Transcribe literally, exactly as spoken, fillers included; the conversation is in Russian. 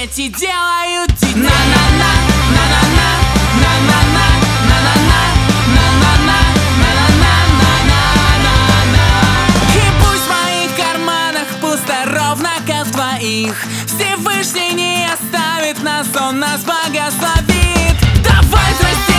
дети делают детей. На-на-на, на-на-на, на-на-на, на-на-на, на-на-на, на-на-на, на-на-на. И пусть в моих карманах пусто ровно, как в твоих. Всевышний не оставит нас, он нас благословит. Давай, здрасте.